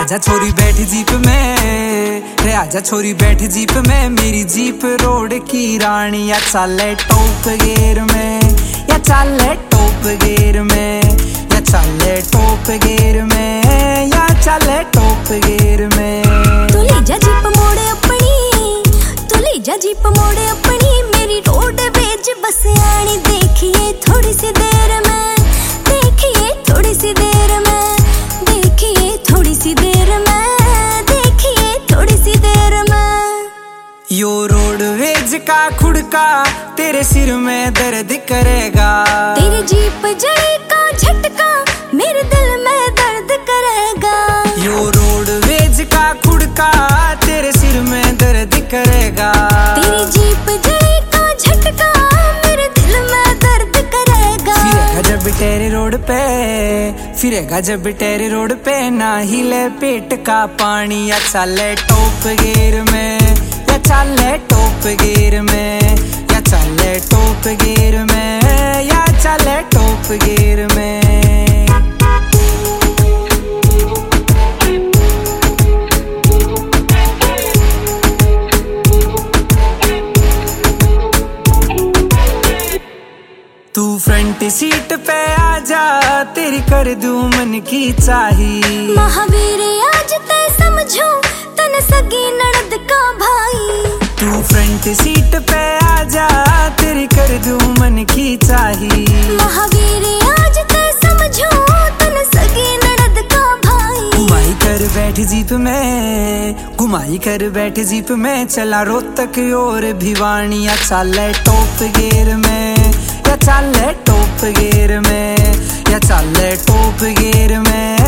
आजा छोरी बैठ जीप में, रे आजा छोरी बैठ जीप में, मेरी जीप रोड की रानी। या चाले टॉप गियर में, या चाले टॉप गियर में, या चाले टॉप गियर में, या चाले टॉप गियर में। तू ले जा जीप मोड़े अपनी, तू ले जा जीप मोड़े अपनी, मेरी रोड बेज बस आनी। देखिए थोड़ी सी देर में, देखिए थोड़ी सी देर में, देखिए थोड़ी सी देर में, देखिए थोड़ी सी देर में। यो रोडवेज का खुड़का तेरे सिर में दर्द करेगा, तेरी जीप जड़ी का झटका मेरे दिल में दर्द करेगा। यो रोडवेज का खुड़का तेरे सिर में दर्द करेगा, तेरी जीप जड़ी का झटका मेरे दिल में दर्द करेगा। फिरेगा जब तेरे रोड पे, फिरेगा जब तेरे रोड पे, ना हिले पेट का पानी। या चाले टॉप गियर में, या चाले टॉप गियर में, या चाले टॉप गियर में, या चाले टॉप गियर में। तू फ्रंट सीट पे आजा, तेरी कर दूं मन की चाही। महावीर आज तय समझो तन सगी ननद का भाई। तू फ्रंट सीट पे आजा, तेरी कर दूं मन की चाही। महावीर आज तय समझो तन सगी ननद का भाई। घुमाई कर बैठ जीप में, घुमाई कर बैठ जीप में, चला रोहतक और भिवानी। या चाले टॉप गियर में, या चाले टॉप गियर में, या चाले टॉप गियर में,